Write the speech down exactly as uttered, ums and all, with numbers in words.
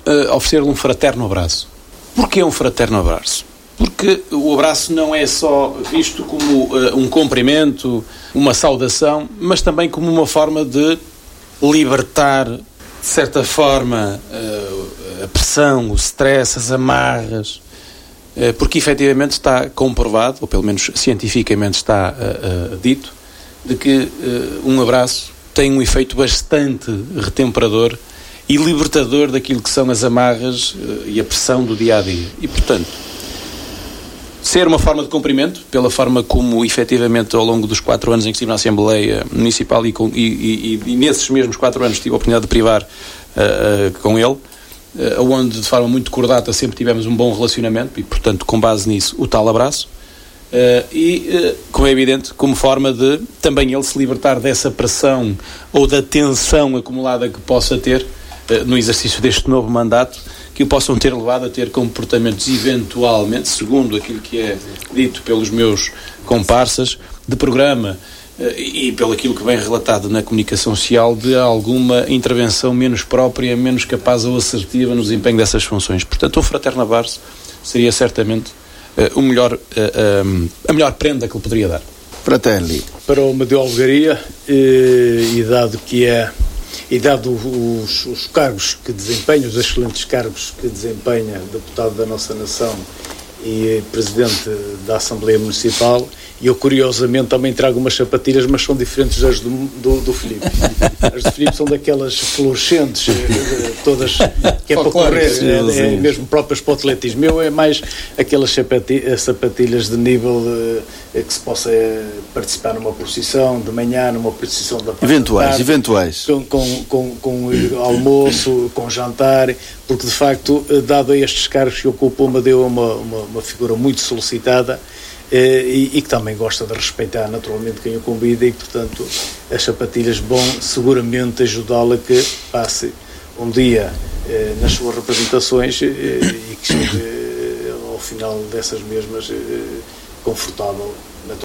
uh, oferecer-lhe um fraterno abraço. Porquê um fraterno abraço? Porque o abraço não é só visto como uh, um cumprimento, uma saudação, mas também como uma forma de libertar, de certa forma, uh, a pressão, o stress, as amarras, uh, porque efetivamente está comprovado, ou pelo menos cientificamente está uh, uh, dito, de que uh, um abraço tem um efeito bastante retemperador e libertador daquilo que são as amarras uh, e a pressão do dia-a-dia. E, portanto, ser uma forma de cumprimento, pela forma como efetivamente ao longo dos quatro anos em que estive na Assembleia Municipal e, com, e, e, e nesses mesmos quatro anos tive a oportunidade de privar uh, uh, com ele, uh, onde de forma muito cordata sempre tivemos um bom relacionamento e, portanto, com base nisso, o tal abraço. Uh, e, uh, como é evidente, como forma de também ele se libertar dessa pressão ou da tensão acumulada que possa ter uh, no exercício deste novo mandato, que o possam ter levado a ter comportamentos eventualmente, segundo aquilo que é dito pelos meus comparsas, de programa uh, e pelo aquilo que vem relatado na comunicação social, de alguma intervenção menos própria, menos capaz ou assertiva no desempenho dessas funções. Portanto, um fraterno abraço seria certamente Uh, o melhor, uh, um, a melhor prenda que ele poderia dar. Fratelli. Para o Amadeu Algaria, e, e dado que é, e dado os, os cargos que desempenha, os excelentes cargos que desempenha, deputado da nossa nação e presidente da Assembleia Municipal, e eu curiosamente também trago umas sapatilhas, mas são diferentes das do, do, do Filipe. As do Filipe são daquelas fluorescentes, todas, que é para correr, é, é mesmo próprias para o atletismo. Meu é mais aquelas sapatilhas, sapatilhas de nível eh, que se possa participar numa procissão de manhã, numa procissão da parte eventuais, da tarde, eventuais. Com, com, com, com almoço, com jantar, porque de facto, dado a estes cargos que ocupa, me deu uma, uma, uma figura muito solicitada. E, e que também gosta de respeitar naturalmente quem o convida, e portanto as sapatilhas vão seguramente ajudá-la a que passe um dia eh, nas suas representações eh, e que chegue eh, ao final dessas mesmas eh, confortável.